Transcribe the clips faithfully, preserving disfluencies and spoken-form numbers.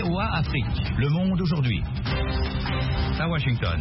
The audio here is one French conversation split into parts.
V O A Afrique, Le Monde aujourd'hui. À Washington.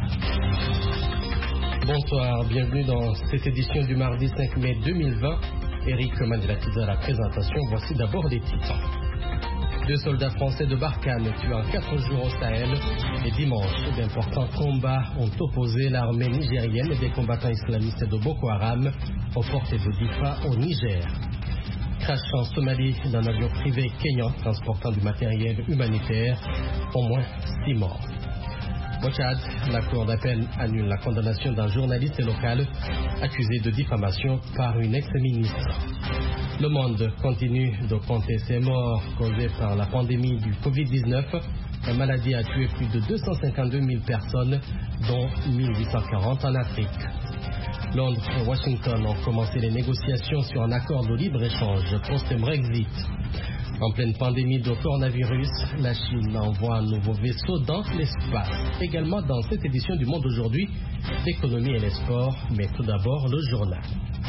Bonsoir, bienvenue dans cette édition du mardi cinq mai deux mille vingt. Eric Mandela-Tiza à la présentation. Voici d'abord les titres. Deux soldats français de Barkhane tués en quatre jours au Sahel. Et dimanche, d'importants combats ont opposé l'armée nigérienne et des combattants islamistes de Boko Haram aux portes de Difa au Niger. Crash en Somalie d'un avion privé kényan transportant du matériel humanitaire. Au moins six morts. Au Tchad, la Cour d'appel annule la condamnation d'un journaliste local accusé de diffamation par une ex-ministre. Le monde continue de compter ses morts causés par la pandémie du covid dix-neuf. La maladie a tué plus de deux cent cinquante-deux mille personnes, dont mille huit cent quarante en Afrique. Londres et Washington ont commencé les négociations sur un accord de libre-échange post-Brexit. En pleine pandémie de coronavirus, la Chine envoie un nouveau vaisseau dans l'espace. Également dans cette édition du Monde aujourd'hui, l'économie et les sports, mais tout d'abord le journal.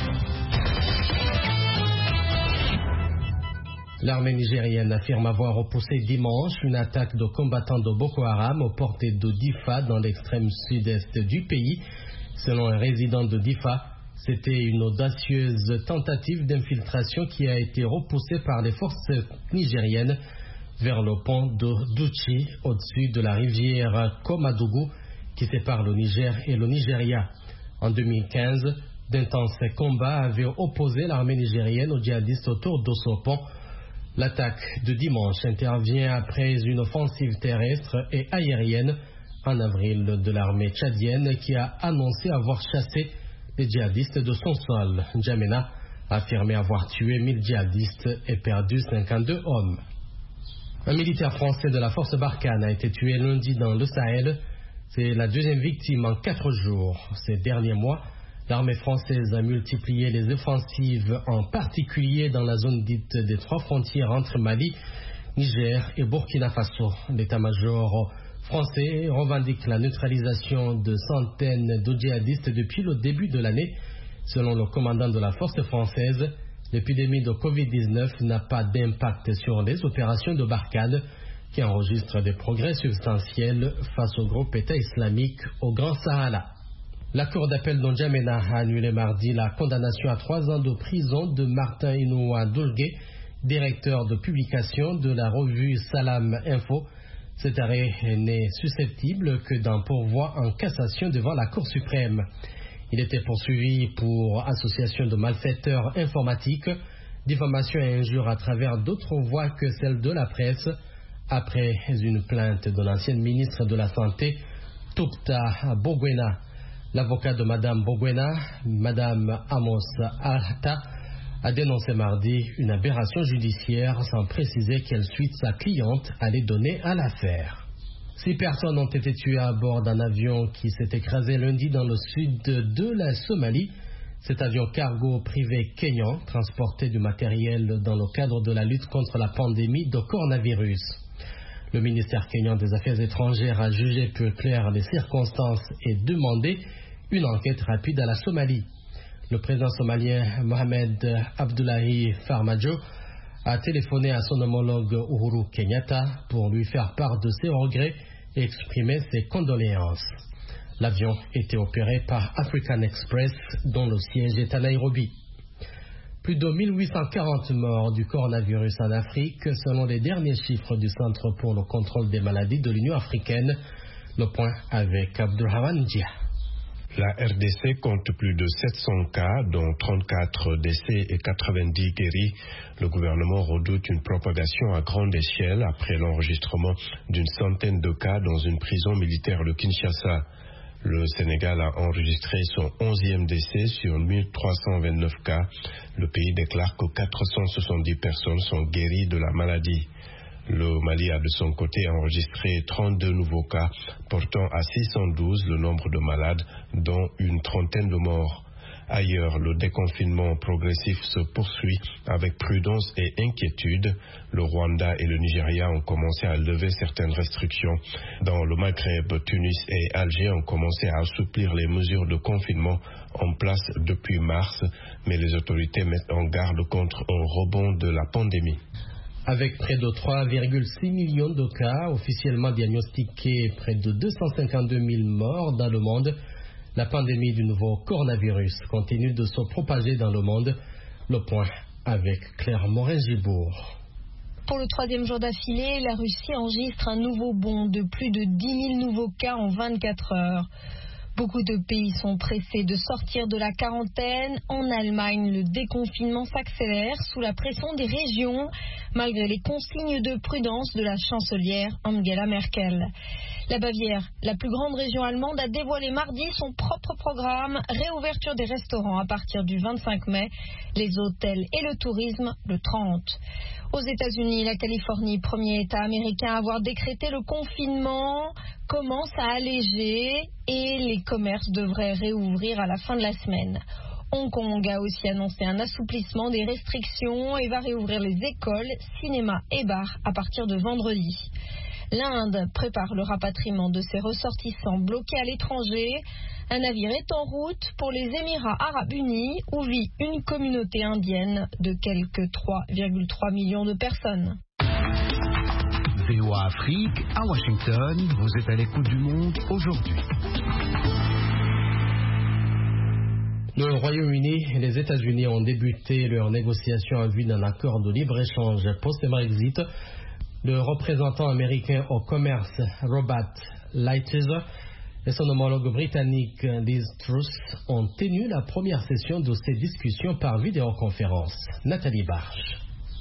L'armée nigérienne affirme avoir repoussé dimanche une attaque de combattants de Boko Haram aux portes de Difa dans l'extrême sud-est du pays. Selon un résident de Difa, c'était une audacieuse tentative d'infiltration qui a été repoussée par les forces nigériennes vers le pont de Douchi, au-dessus de la rivière Komadougou, qui sépare le Niger et le Nigeria. En deux mille quinze, d'intenses combats avaient opposé l'armée nigérienne aux djihadistes autour de ce pont. L'attaque de dimanche intervient après une offensive terrestre et aérienne en avril de l'armée tchadienne qui a annoncé avoir chassé les djihadistes de son sol. N'Djamena a affirmé avoir tué mille djihadistes et perdu cinquante-deux hommes. Un militaire français de la force Barkhane a été tué lundi dans le Sahel. C'est la deuxième victime en quatre jours. Ces derniers mois, l'armée française a multiplié les offensives, en particulier dans la zone dite des trois frontières entre Mali, Niger et Burkina Faso. L'état-major français revendique la neutralisation de centaines de djihadistes depuis le début de l'année. Selon le commandant de la force française, l'épidémie de covid dix-neuf n'a pas d'impact sur les opérations de Barkhane, qui enregistrent des progrès substantiels face au groupe État islamique au Grand Sahara. La Cour d'appel de N'Djamena a annulé mardi la condamnation à trois ans de prison de Martin Inoua Doulgué, directeur de publication de la revue Salam Info. Cet arrêt n'est susceptible que d'un pourvoi en cassation devant la Cour suprême. Il était poursuivi pour association de malfaiteurs informatiques, diffamation et injure à travers d'autres voies que celles de la presse, après une plainte de l'ancienne ministre de la Santé, Toupta Bogwena. L'avocat de Madame Bogwena, Madame Amos Ahta, a dénoncé mardi une aberration judiciaire sans préciser quelle suite sa cliente allait donner à l'affaire. Six personnes ont été tuées à bord d'un avion qui s'est écrasé lundi dans le sud de la Somalie. Cet avion cargo privé kényan transportait du matériel dans le cadre de la lutte contre la pandémie de coronavirus. Le ministère kényan des Affaires étrangères a jugé peu claires les circonstances et demandé une enquête rapide à la Somalie. Le président somalien Mohamed Abdullahi Farmajo a téléphoné à son homologue Uhuru Kenyatta pour lui faire part de ses regrets et exprimer ses condoléances. L'avion était opéré par African Express, dont le siège est à Nairobi. Plus de mille huit cent quarante morts du coronavirus en Afrique, selon les derniers chiffres du Centre pour le contrôle des maladies de l'Union africaine. Le point avec Abdurrahman Dia. La R D C compte plus de sept cents cas, dont trente-quatre décès et quatre-vingt-dix guéris. Le gouvernement redoute une propagation à grande échelle après l'enregistrement d'une centaine de cas dans une prison militaire de Kinshasa. Le Sénégal a enregistré son onzième décès sur mille trois cent vingt-neuf cas. Le pays déclare que quatre cent soixante-dix personnes sont guéries de la maladie. Le Mali a de son côté enregistré trente-deux nouveaux cas, portant à six cent douze le nombre de malades, dont une trentaine de morts. Ailleurs, le déconfinement progressif se poursuit avec prudence et inquiétude. Le Rwanda et le Nigeria ont commencé à lever certaines restrictions. Dans le Maghreb, Tunis et Alger ont commencé à assouplir les mesures de confinement en place depuis mars, mais les autorités mettent en garde contre un rebond de la pandémie. Avec près de trois virgule six millions de cas officiellement diagnostiqués, près de deux cent cinquante-deux mille morts dans le monde, la pandémie du nouveau coronavirus continue de se propager dans le monde. Le point avec Claire Morin-Gibourg. Pour le troisième jour d'affilée, la Russie enregistre un nouveau bond de plus de dix mille nouveaux cas en vingt-quatre heures. Beaucoup de pays sont pressés de sortir de la quarantaine. En Allemagne, le déconfinement s'accélère sous la pression des régions, malgré les consignes de prudence de la chancelière Angela Merkel. La Bavière, la plus grande région allemande, a dévoilé mardi son propre programme, réouverture des restaurants à partir du vingt-cinq mai, les hôtels et le tourisme le trente. Aux États-Unis, la Californie, premier État américain à avoir décrété le confinement, commence à alléger et les commerces devraient réouvrir à la fin de la semaine. Hong Kong a aussi annoncé un assouplissement des restrictions et va réouvrir les écoles, cinémas et bars à partir de vendredi. L'Inde prépare le rapatriement de ses ressortissants bloqués à l'étranger. Un navire est en route pour les Émirats arabes unis où vit une communauté indienne de quelques trois virgule trois millions de personnes. V O A Afrique, à Washington, vous êtes à l'écoute du monde aujourd'hui. Le Royaume-Uni et les États-Unis ont débuté leurs négociations en vue d'un accord de libre-échange post-Brexit. Le représentant américain au commerce, Robert Lighthizer, et son homologue britannique, Liz Truss, ont tenu la première session de ces discussions par vidéoconférence. Nathalie Barge.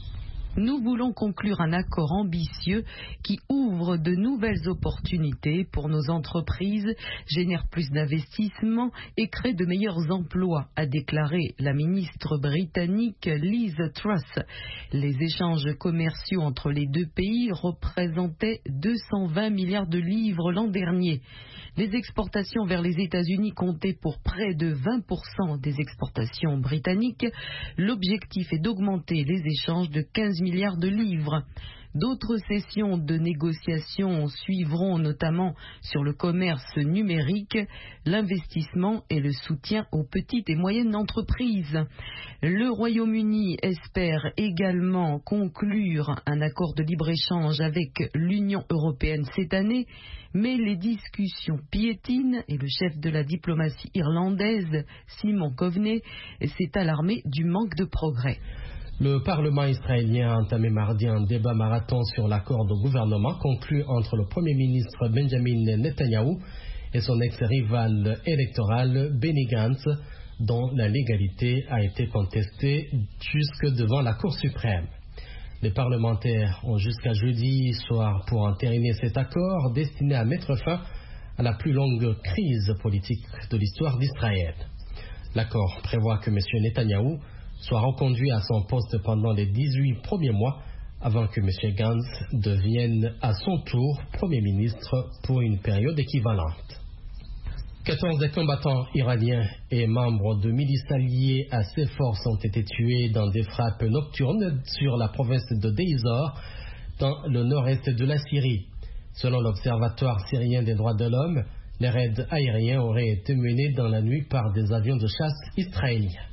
Nous voulons conclure un accord ambitieux qui ouvre de nouvelles opportunités pour nos entreprises, génère plus d'investissements et crée de meilleurs emplois, a déclaré la ministre britannique Liz Truss. Les échanges commerciaux entre les deux pays représentaient deux cent vingt milliards de livres l'an dernier. Les exportations vers les États-Unis comptaient pour près de vingt pour cent des exportations britanniques. L'objectif est d'augmenter les échanges de quinze milliards de livres. D'autres sessions de négociations suivront, notamment sur le commerce numérique, l'investissement et le soutien aux petites et moyennes entreprises. Le Royaume-Uni espère également conclure un accord de libre-échange avec l'Union européenne cette année, mais les discussions piétinent et le chef de la diplomatie irlandaise, Simon Coveney, s'est alarmé du manque de progrès. Le Parlement israélien a entamé mardi un débat marathon sur l'accord de gouvernement conclu entre le Premier ministre Benjamin Netanyahou et son ex-rival électoral Benny Gantz, dont la légalité a été contestée jusque devant la Cour suprême. Les parlementaires ont jusqu'à jeudi soir pour entériner cet accord destiné à mettre fin à la plus longue crise politique de l'histoire d'Israël. L'accord prévoit que M. Netanyahou soit reconduit à son poste pendant les dix-huit premiers mois avant que M. Gantz devienne à son tour Premier ministre pour une période équivalente. quatorze des combattants iraniens et membres de milices alliées à ces forces ont été tués dans des frappes nocturnes sur la province de Deizor, dans le nord-est de la Syrie. Selon l'Observatoire syrien des droits de l'homme, les raids aériens auraient été menés dans la nuit par des avions de chasse israéliens.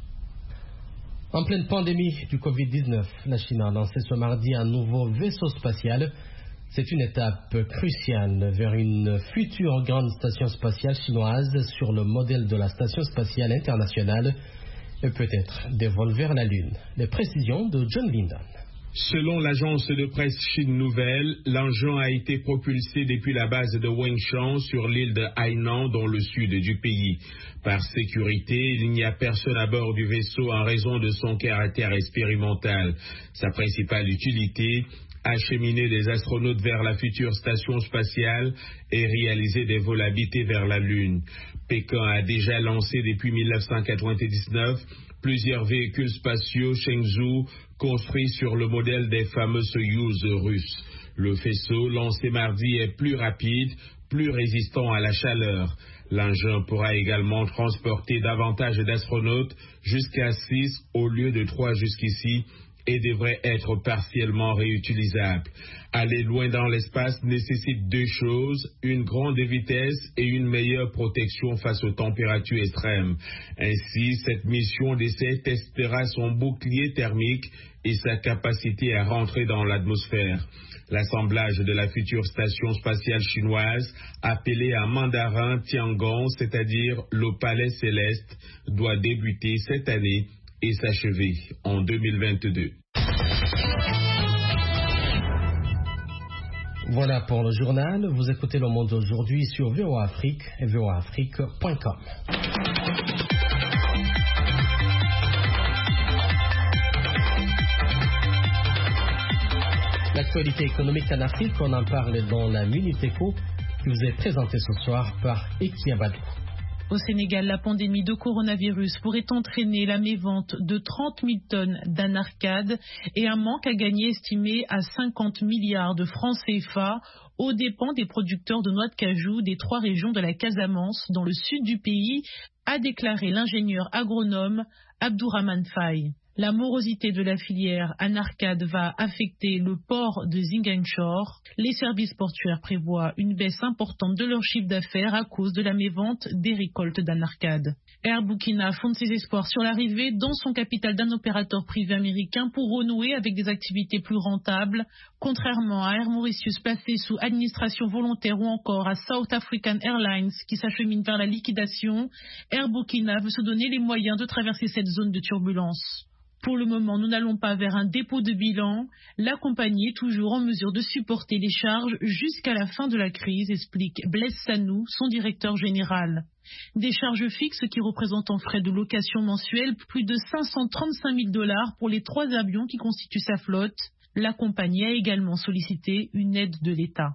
En pleine pandémie du covid dix-neuf, la Chine a lancé ce mardi un nouveau vaisseau spatial. C'est une étape cruciale vers une future grande station spatiale chinoise sur le modèle de la station spatiale internationale et peut-être des vols vers la Lune. Les précisions de John Linden. Selon l'agence de presse Chine Nouvelle, l'engin a été propulsé depuis la base de Wengshan sur l'île de Hainan dans le sud du pays. Par sécurité, il n'y a personne à bord du vaisseau en raison de son caractère expérimental. Sa principale utilité, acheminer des astronautes vers la future station spatiale et réaliser des vols habités vers la Lune. Pékin a déjà lancé depuis mille neuf cent quatre-vingt-dix-neuf plusieurs véhicules spatiaux Shenzhou construits sur le modèle des fameux Soyouz russes. Le faisceau lancé mardi est plus rapide, plus résistant à la chaleur. L'engin pourra également transporter davantage d'astronautes, jusqu'à six au lieu de trois jusqu'ici, et devrait être partiellement réutilisable. Aller loin dans l'espace nécessite deux choses, une grande vitesse et une meilleure protection face aux températures extrêmes. Ainsi, cette mission d'essai testera son bouclier thermique et sa capacité à rentrer dans l'atmosphère. L'assemblage de la future station spatiale chinoise, appelée en mandarin Tiangong, c'est-à-dire le palais céleste, doit débuter cette année et s'achever en deux mille vingt-deux. Voilà pour le journal. Vous écoutez Le Monde aujourd'hui sur V O A Afrique et V O A Afrique point com. L'actualité économique en Afrique, on en parle dans la Minute Éco qui vous est présentée ce soir par Eki Abadou. Au Sénégal, la pandémie de coronavirus pourrait entraîner la mévente de trente mille tonnes d'anarcade et un manque à gagner estimé à cinquante milliards de francs C F A aux dépens des producteurs de noix de cajou des trois régions de la Casamance dans le sud du pays, a déclaré l'ingénieur agronome Abdourahmane Faye. La morosité de la filière anarcade va affecter le port de Ziguinchor. Les services portuaires prévoient une baisse importante de leur chiffre d'affaires à cause de la mévente des récoltes d'anarcade. Air Burkina fonde ses espoirs sur l'arrivée dans son capital d'un opérateur privé américain pour renouer avec des activités plus rentables. Contrairement à Air Mauritius placé sous administration volontaire ou encore à South African Airlines qui s'achemine vers la liquidation, Air Burkina veut se donner les moyens de traverser cette zone de turbulence. Pour le moment, nous n'allons pas vers un dépôt de bilan. La compagnie est toujours en mesure de supporter les charges jusqu'à la fin de la crise, explique Blaise Sanou, son directeur général. Des charges fixes qui représentent en frais de location mensuels plus de cinq cent trente-cinq mille dollars pour les trois avions qui constituent sa flotte. La compagnie a également sollicité une aide de l'État.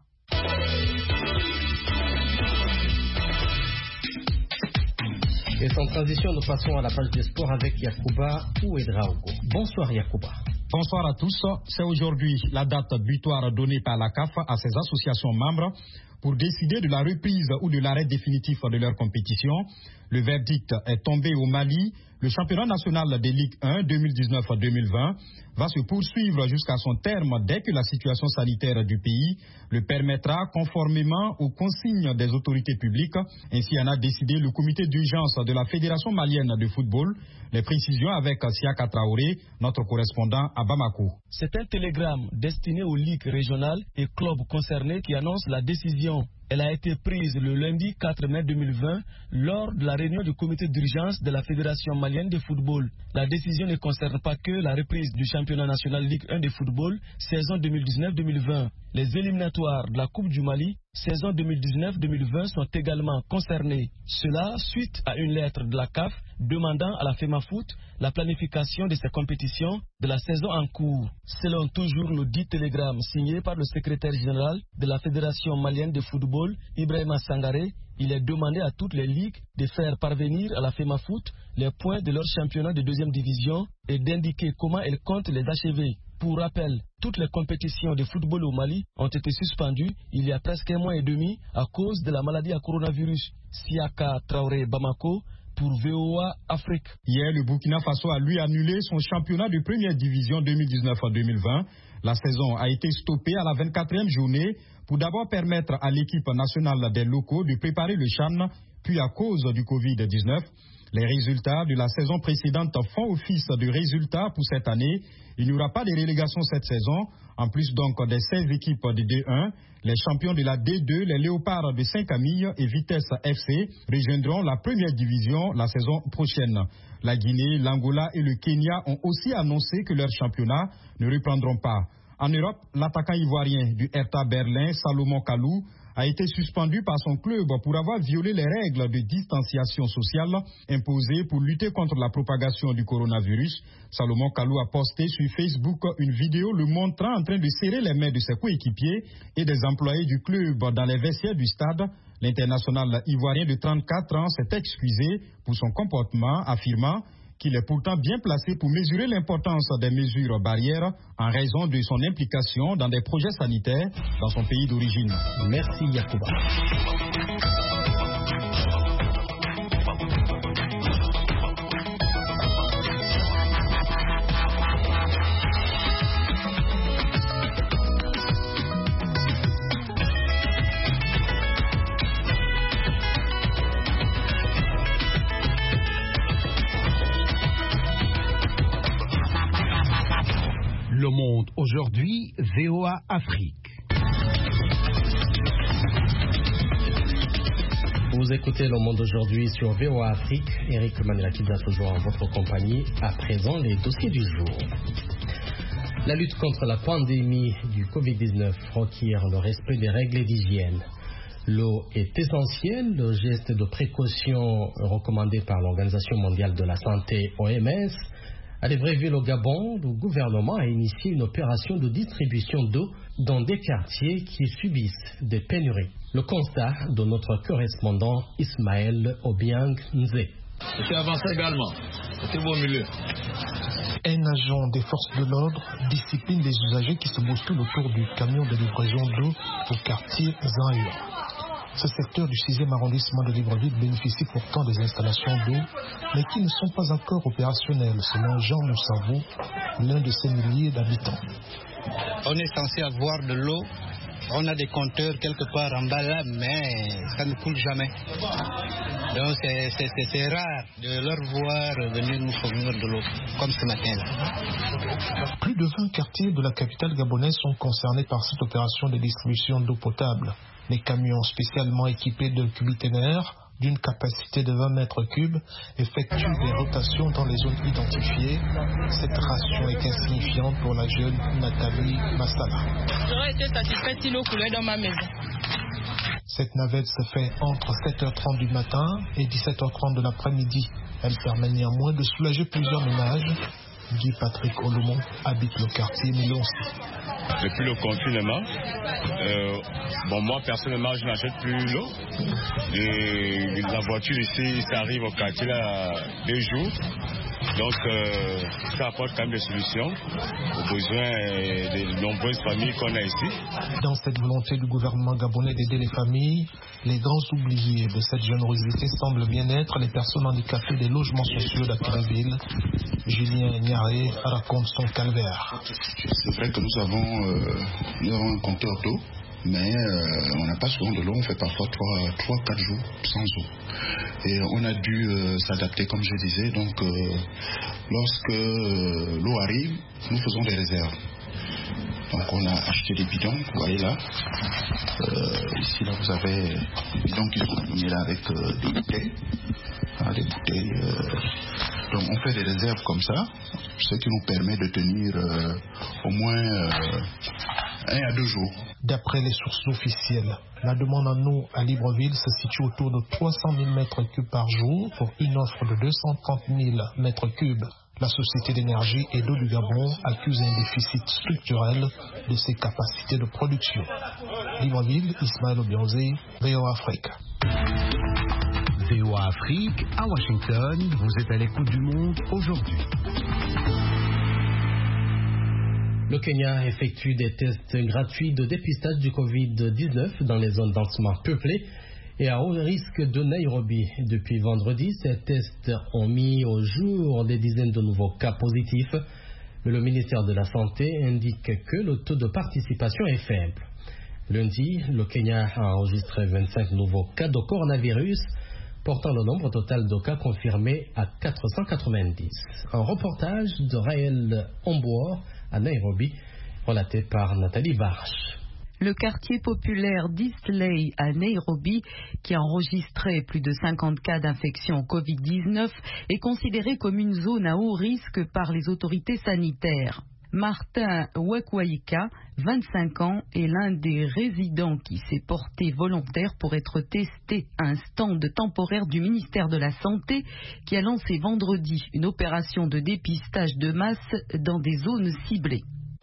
Et sans transition, nous passons à la page des sports avec Yacouba Ouedraogo. Bonsoir Yacouba. Bonsoir à tous. C'est aujourd'hui la date butoir donnée par la C A F à ses associations membres pour décider de la reprise ou de l'arrêt définitif de leur compétition. Le verdict est tombé au Mali. Le championnat national des Ligue un deux mille dix-neuf deux mille vingt va se poursuivre jusqu'à son terme dès que la situation sanitaire du pays le permettra conformément aux consignes des autorités publiques. Ainsi en a décidé le comité d'urgence de la Fédération malienne de football. Les précisions avec Siaka Traoré, notre correspondant à Bamako. C'est un télégramme destiné aux ligues régionales et clubs concernés qui annonce la décision. Elle a été prise le lundi quatre mai deux mille vingt lors de la réunion du comité d'urgence de la Fédération malienne de football. La décision ne concerne pas que la reprise du championnat national Ligue un de football saison deux mille dix-neuf deux mille vingt. Les éliminatoires de la Coupe du Mali saison deux mille dix-neuf deux mille vingt sont également concernés. Cela suite à une lettre de la C A F demandant à la FEMAFOOT la planification de ces compétitions de la saison en cours. Selon toujours le dit télégramme signé par le secrétaire général de la Fédération malienne de football, Ibrahima Sangaré, il est demandé à toutes les ligues de faire parvenir à la FEMAFOOT les points de leur championnat de deuxième division et d'indiquer comment elles comptent les achever. Pour rappel, toutes les compétitions de football au Mali ont été suspendues il y a presque un mois et demi à cause de la maladie à coronavirus. Siaka Traoré Bamako pour V O A Afrique. Hier, le Burkina Faso a lui annulé son championnat de première division deux mille dix-neuf deux mille vingt. La saison a été stoppée à la vingt-quatrième journée pour d'abord permettre à l'équipe nationale des locaux de préparer le CHAN, puis à cause du covid dix-neuf. Les résultats de la saison précédente font office de résultats pour cette année. Il n'y aura pas de relégation cette saison. En plus donc des seize équipes de D un, les champions de la D deux, les Léopards de Saint-Camille et Vitesse F C rejoindront la première division la saison prochaine. La Guinée, l'Angola et le Kenya ont aussi annoncé que leurs championnats ne reprendront pas. En Europe, l'attaquant ivoirien du Hertha Berlin, Salomon Kalou, a été suspendu par son club pour avoir violé les règles de distanciation sociale imposées pour lutter contre la propagation du coronavirus. Salomon Kalou a posté sur Facebook une vidéo le montrant en train de serrer les mains de ses coéquipiers et des employés du club dans les vestiaires du stade. L'international ivoirien de trente-quatre ans s'est excusé pour son comportement, affirmant qu'il est pourtant bien placé pour mesurer l'importance des mesures barrières en raison de son implication dans des projets sanitaires dans son pays d'origine. Merci Yacouba. Aujourd'hui, V O A Afrique. Vous écoutez Le Monde aujourd'hui sur V O A Afrique. Eric Manilakida toujours en votre compagnie. À présent, les dossiers du jour. La lutte contre la pandémie du covid dix-neuf requiert le respect des règles d'hygiène. L'eau est essentielle. Le geste de précaution recommandé par l'Organisation mondiale de la santé, O M S, à Libreville au Gabon, le gouvernement a initié une opération de distribution d'eau dans des quartiers qui subissent des pénuries. Le constat de notre correspondant Ismaël Obiang Nze. C'est avancé également. C'est beau milieu. Un agent des forces de l'ordre discipline les usagers qui se bousculent autour du camion de livraison d'eau au quartier Zanhur. Ce secteur du sixième arrondissement de Libreville bénéficie pourtant des installations d'eau, mais qui ne sont pas encore opérationnelles, selon Jean Moussavou, l'un de ces milliers d'habitants. On est censé avoir de l'eau, on a des compteurs quelque part en bas là, mais ça ne coule jamais. Donc c'est, c'est, c'est, c'est rare de leur voir venir nous fournir de l'eau, comme ce matin. Plus de vingt quartiers de la capitale gabonaise sont concernés par cette opération de distribution d'eau potable. Les camions spécialement équipés de cubiténaires d'une capacité de vingt mètres cubes effectuent des rotations dans les zones identifiées. Cette ration est insignifiante pour la jeune Nathalie Massala. J'aurais été satisfaite si l'eau coulait dans ma maison. Cette navette se fait entre sept heures trente du matin et dix-sept heures trente de l'après-midi. Elle permet néanmoins de soulager plusieurs ménages. Guy Patrick Olomon habite le quartier Milonsi. Depuis le confinement, euh, bon moi personnellement je n'achète plus l'eau. Et la voiture ici, ça arrive au quartier là deux jours. Donc euh, ça apporte quand même des solutions aux besoins des nombreuses familles qu'on a ici. Dans cette volonté du gouvernement gabonais d'aider les familles, les grands oubliés de cette générosité semblent bien être les personnes handicapées des logements sociaux d'Akiraville. Julien Niaré raconte son calvaire. C'est vrai que nous avons, euh, nous avons un compteur d'eau, mais euh, on n'a pas souvent de l'eau, on fait parfois trois à quatre jours sans eau. Et on a dû euh, s'adapter, comme je disais. Donc, euh, lorsque euh, l'eau arrive, nous faisons des réserves. Donc, on a acheté des bidons, vous voyez là. Euh, ici, là, vous avez des bidons qui sont donnés là avec euh, des bouteilles. Ah, des bouteilles. Euh, donc, on fait des réserves comme ça, ce qui nous permet de tenir euh, au moins euh, un à deux jours. D'après les sources officielles, la demande en eau à Libreville se situe autour de trois cent mille mètres cubes par jour pour une offre de deux cent trente mille mètres cubes. La Société d'énergie et d'eau du Gabon accuse un déficit structurel de ses capacités de production. Libreville, Ismaël Obianzé, V O A Afrique. V O A Afrique, à Washington, vous êtes à l'écoute du monde aujourd'hui. Le Kenya effectue des tests gratuits de dépistage du covid dix-neuf dans les zones densément peuplées et à haut risque de Nairobi. Depuis vendredi, ces tests ont mis au jour des dizaines de nouveaux cas positifs, mais le ministère de la Santé indique que le taux de participation est faible. Lundi, le Kenya a enregistré vingt-cinq nouveaux cas de coronavirus, portant le nombre total de cas confirmés à quatre cent quatre-vingt-dix. Un reportage de Raël Omboor à Nairobi, relaté par Nathalie Barche. Le quartier populaire d'Eastleigh à Nairobi, qui a enregistré plus de cinquante cas d'infection au covid dix-neuf, est considéré comme une zone à haut risque par les autorités sanitaires. Martin Wekwaika, vingt-cinq ans, est l'un des résidents qui s'est porté volontaire pour être testé à un stand temporaire du ministère de la Santé qui a lancé vendredi une opération de dépistage de masse dans des zones ciblées.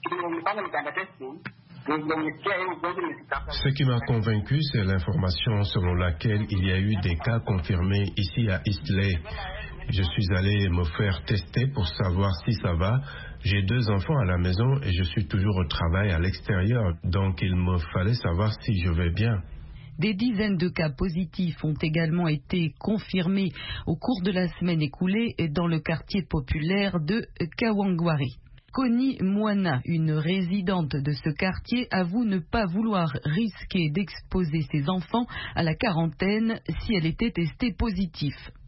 Ce qui m'a convaincu, c'est l'information selon laquelle il y a eu des cas confirmés ici à Eastleigh. Je suis allé me faire tester pour savoir si ça va. J'ai deux enfants à la maison et je suis toujours au travail à l'extérieur, donc il me fallait savoir si je vais bien. Des dizaines de cas positifs ont également été confirmés au cours de la semaine écoulée dans le quartier populaire de Kawangware. Connie Mwana, une résidente de ce quartier, avoue ne pas vouloir risquer d'exposer ses enfants à la quarantaine si elle était testée positive.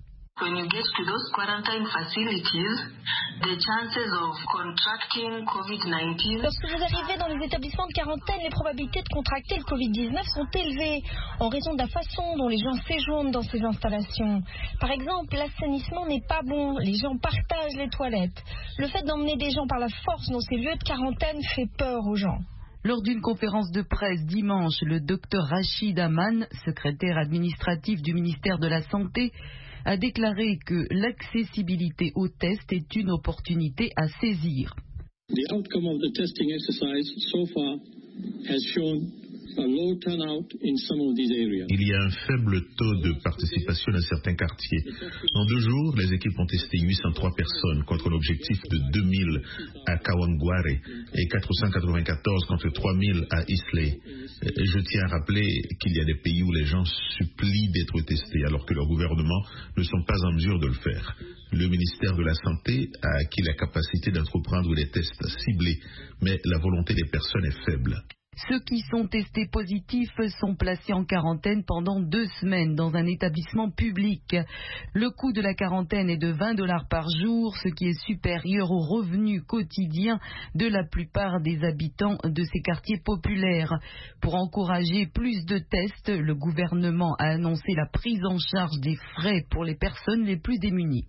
when you get to those quarantine facilities, the chances of contracting covid nineteen... Lorsque vous arrivez dans les établissements de quarantaine, les probabilités de contracter le covid dix-neuf sont élevées en raison de la façon dont les gens séjournent dans ces installations. Par exemple, l'assainissement n'est pas bon, les gens partagent les toilettes. Le fait d'emmener des gens par la force dans ces lieux de quarantaine fait peur aux gens. Lors d'une conférence de presse dimanche, le docteur Rachid Aman, secrétaire administratif du ministère de la Santé, a déclaré que l'accessibilité aux tests est une opportunité à saisir. The outcome of the testing exercise so far has shown a low turnout in some of these areas. Il y a un faible taux de participation dans certains quartiers. En deux jours, les équipes ont testé huit cent trois personnes contre l'objectif de deux mille à Kawangware et quatre cent quatre-vingt-quatorze contre trois mille à Islay. Je tiens à rappeler qu'il y a des pays où les gens supplient d'être testés alors que leurs gouvernements ne sont pas en mesure de le faire. Le ministère de la Santé a acquis la capacité d'entreprendre des tests ciblés, mais la volonté des personnes est faible. Ceux qui sont testés positifs sont placés en quarantaine pendant deux semaines dans un établissement public. Le coût de la quarantaine est de vingt dollars par jour, ce qui est supérieur aux revenus quotidiens de la plupart des habitants de ces quartiers populaires. Pour encourager plus de tests, le gouvernement a annoncé la prise en charge des frais pour les personnes les plus démunies.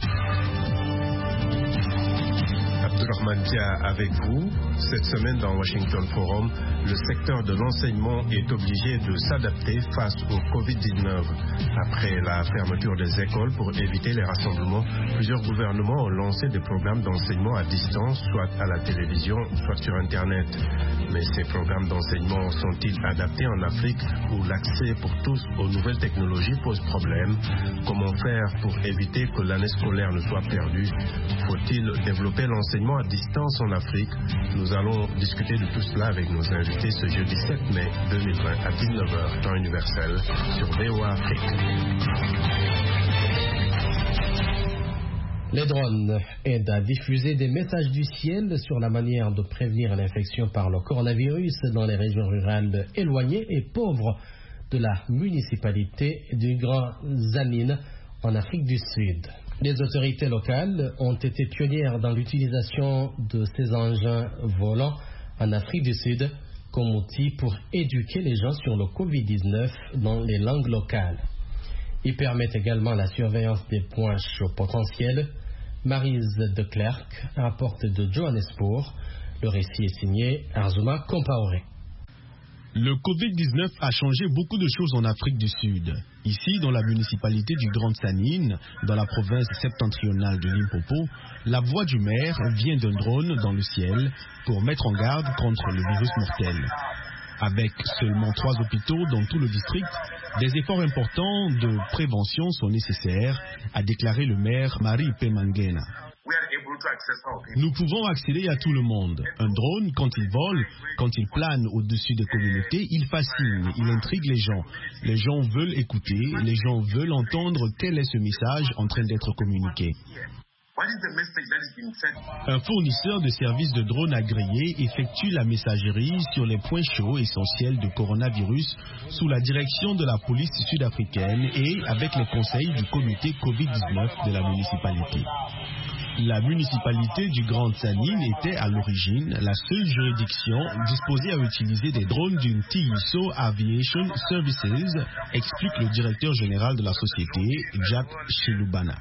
Abdourahmane Dia avec vous. Cette semaine dans Washington Forum, le secteur de l'enseignement est obligé de s'adapter face au covid dix-neuf. Après la fermeture des écoles pour éviter les rassemblements, plusieurs gouvernements ont lancé des programmes d'enseignement à distance, soit à la télévision, soit sur Internet. Mais ces programmes d'enseignement sont-ils adaptés en Afrique où l'accès pour tous aux nouvelles technologies pose problème? Comment faire pour éviter que l'année scolaire ne soit perdue? Faut-il développer l'enseignement à distance en Afrique? Nous allons discuter de tout cela avec nos invités ce jeudi sept mai deux mille vingt à dix-neuf heures, temps universel, sur V O A Afrique. Les drones aident à diffuser des messages du ciel sur la manière de prévenir l'infection par le coronavirus dans les régions rurales éloignées et pauvres de la municipalité du Grand Zanine en Afrique du Sud. Les autorités locales ont été pionnières dans l'utilisation de ces engins volants en Afrique du Sud comme outil pour éduquer les gens sur le covid dix-neuf dans les langues locales. Ils permettent également la surveillance des points chauds potentiels. Maryse de Klerk rapporte de Johannesburg. Le récit est signé Arzuma Compaoré. Le covid dix-neuf a changé beaucoup de choses en Afrique du Sud. Ici, dans la municipalité du Grand Sanine, dans la province septentrionale de Limpopo, la voix du maire vient d'un drone dans le ciel pour mettre en garde contre le virus mortel. Avec seulement trois hôpitaux dans tout le district, des efforts importants de prévention sont nécessaires, a déclaré le maire Marie Pemangena. Nous pouvons accéder à tout le monde. Un drone, quand il vole, quand il plane au-dessus des communautés, il fascine, il intrigue les gens. Les gens veulent écouter, les gens veulent entendre quel est ce message en train d'être communiqué. Un fournisseur de services de drones agréés effectue la messagerie sur les points chauds essentiels de coronavirus sous la direction de la police sud-africaine et avec les conseils du comité covid dix-neuf de la municipalité. La municipalité du Grand Sanine était à l'origine la seule juridiction disposée à utiliser des drones d'une T I S O Aviation Services, explique le directeur général de la société, Jack Shilubana.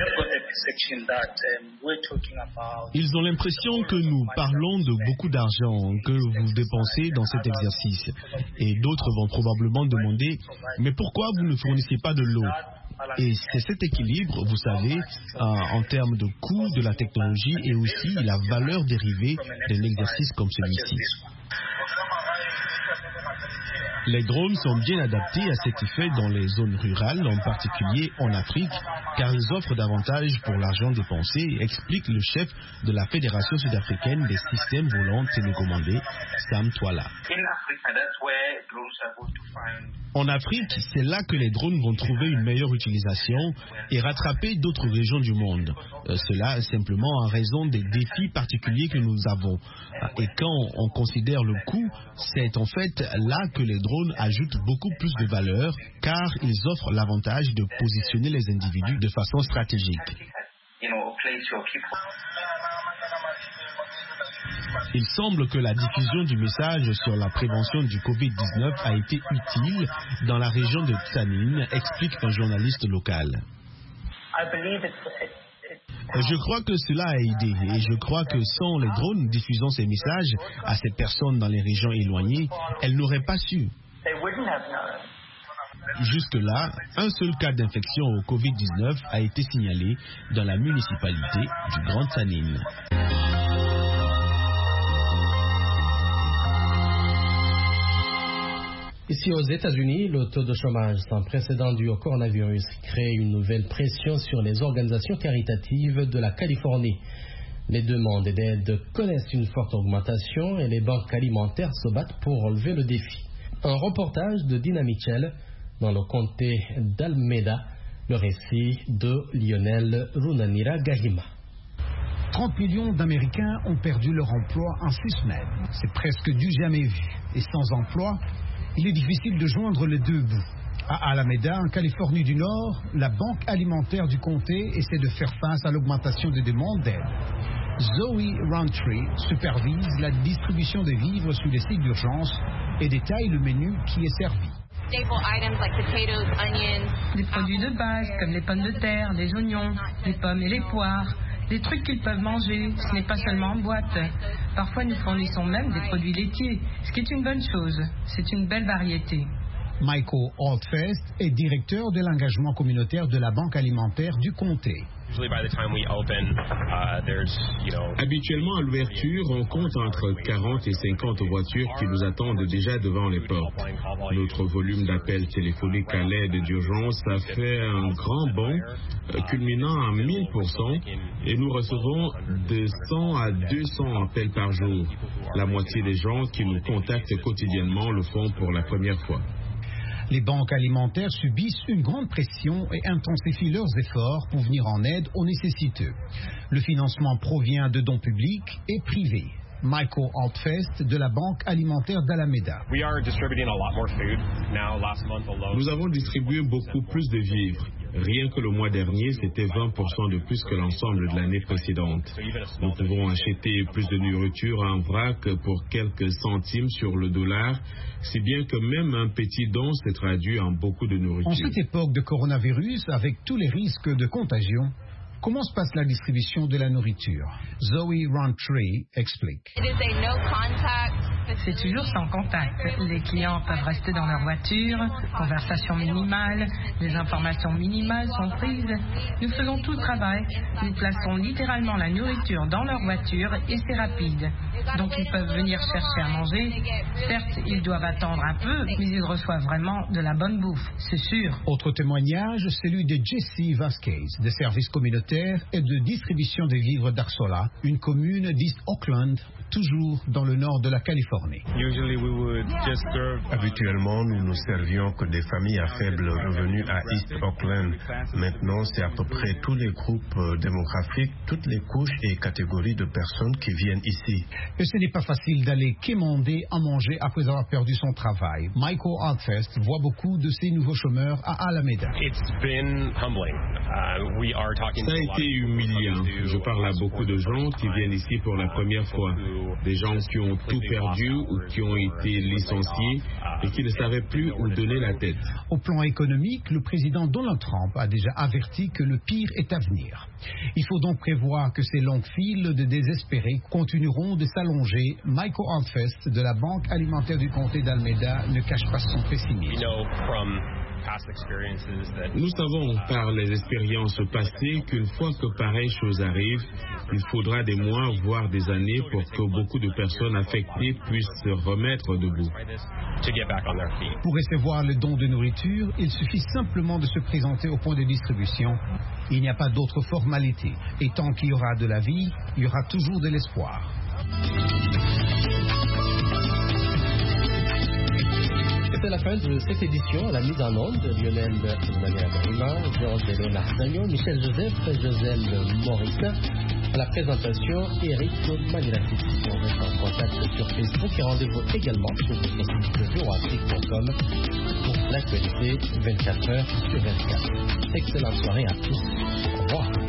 Ils ont l'impression que nous parlons de beaucoup d'argent que vous dépensez dans cet exercice. Et d'autres vont probablement demander, mais pourquoi vous ne fournissez pas de l'eau ? Et c'est cet équilibre, vous savez, en, en termes de coût de la technologie et aussi la valeur dérivée d'un exercice comme celui-ci. Les drones sont bien adaptés à cet effet dans les zones rurales, en particulier en Afrique, car ils offrent davantage pour l'argent dépensé, explique le chef de la Fédération sud-africaine des systèmes volants télécommandés, Sam Twala. En Afrique, c'est là que les drones vont trouver une meilleure utilisation et rattraper d'autres régions du monde. Euh, cela simplement en raison des défis particuliers que nous avons. Et quand on considère le coût, c'est en fait là que les drones ajoutent beaucoup plus de valeur car ils offrent l'avantage de positionner les individus de façon stratégique. Il semble que la diffusion du message sur la prévention du covid dix-neuf a été utile dans la région de Tsaninn, explique un journaliste local. Je crois que cela a aidé et je crois que sans les drones diffusant ces messages à ces personnes dans les régions éloignées, elles n'auraient pas su. Jusque-là, un seul cas d'infection au covid dix-neuf a été signalé dans la municipalité du Grand Tsaninn. Ici aux États-Unis, le taux de chômage sans précédent dû au coronavirus crée une nouvelle pression sur les organisations caritatives de la Californie. Les demandes d'aide connaissent une forte augmentation et les banques alimentaires se battent pour relever le défi. Un reportage de Dina Mitchell dans le comté d'Alameda, le récit de Lionel Runanira Gahima. trente millions d'Américains ont perdu leur emploi en six semaines. C'est presque du jamais vu. Et sans emploi, il est difficile de joindre les deux bouts. À Alameda, en Californie du Nord, la Banque alimentaire du comté essaie de faire face à l'augmentation des demandes d'aide. Zoe Roundtree supervise la distribution des vivres sous les sites d'urgence et détaille le menu qui est servi. Des produits de base comme les pommes de terre, les oignons, les pommes et les poires. Des trucs qu'ils peuvent manger, ce n'est pas seulement en boîte. Parfois nous fournissons même des produits laitiers, ce qui est une bonne chose. C'est une belle variété. Michael Altfest est directeur de l'engagement communautaire de la Banque alimentaire du comté. Habituellement, à l'ouverture, on compte entre quarante et cinquante voitures qui nous attendent déjà devant les portes. Notre volume d'appels téléphoniques à l'aide d'urgence a fait un grand bond, culminant à mille pour cent, et nous recevons de cent à deux cents appels par jour. La moitié des gens qui nous contactent quotidiennement le font pour la première fois. Les banques alimentaires subissent une grande pression et intensifient leurs efforts pour venir en aide aux nécessiteux. Le financement provient de dons publics et privés. Michael Altfest de la Banque alimentaire d'Alameda. Nous avons distribué beaucoup plus de vivres. Rien que le mois dernier, c'était vingt pour cent de plus que l'ensemble de l'année précédente. Nous pouvons acheter plus de nourriture en vrac pour quelques centimes sur le dollar, si bien que même un petit don s'est traduit en beaucoup de nourriture. En cette époque de coronavirus, avec tous les risques de contagion, comment se passe la distribution de la nourriture? Zoe Roundtree explique. C'est toujours sans contact. Les clients peuvent rester dans leur voiture, conversation minimale, les informations minimales sont prises. Nous faisons tout le travail. Nous plaçons littéralement la nourriture dans leur voiture et c'est rapide. Donc ils peuvent venir chercher à manger. Certes, ils doivent attendre un peu, mais ils reçoivent vraiment de la bonne bouffe, c'est sûr. Autre témoignage, celui de Jesse Vasquez, des services communautaires et de distribution des vivres d'Arsola, une commune d'East Oakland, toujours dans le nord de la Californie. Habituellement, nous ne servions que des familles à faible revenu à East Oakland. Maintenant, c'est à peu près tous les groupes démographiques, toutes les couches et catégories de personnes qui viennent ici. Et ce n'est pas facile d'aller quémander à manger après avoir perdu son travail. Michael Altfest voit beaucoup de ces nouveaux chômeurs à Alameda. Ça a été humiliant. Je parle à beaucoup de gens qui viennent ici pour la première fois. Des gens qui ont tout perdu ou qui ont été licenciés et qui ne savaient plus où donner la tête. Au plan économique, le président Donald Trump a déjà averti que le pire est à venir. Il faut donc prévoir que ces longues files de désespérés continueront de s'allonger. Michael Altfest de la Banque alimentaire du comté d'Alameda ne cache pas son pessimisme. Nous savons par les expériences passées qu'une fois que pareille chose arrive, il faudra des mois, voire des années pour que beaucoup de personnes affectées puissent se remettre debout. Pour recevoir le don de nourriture, il suffit simplement de se présenter au point de distribution. Il n'y a pas d'autre formalité. Et tant qu'il y aura de la vie, il y aura toujours de l'espoir. C'est la fin de cette édition. À la mise en onde, Lionel Maniagarima, Georges Léonard Sagnon, Michel Joseph, Joselle Maurice. À la présentation, Eric Manilakis. On reste en contact sur Facebook et rendez-vous également sur le site zéro afrique point com pour l'actualité vingt-quatre heures sur vingt-quatre. Excellente soirée à tous. Au revoir.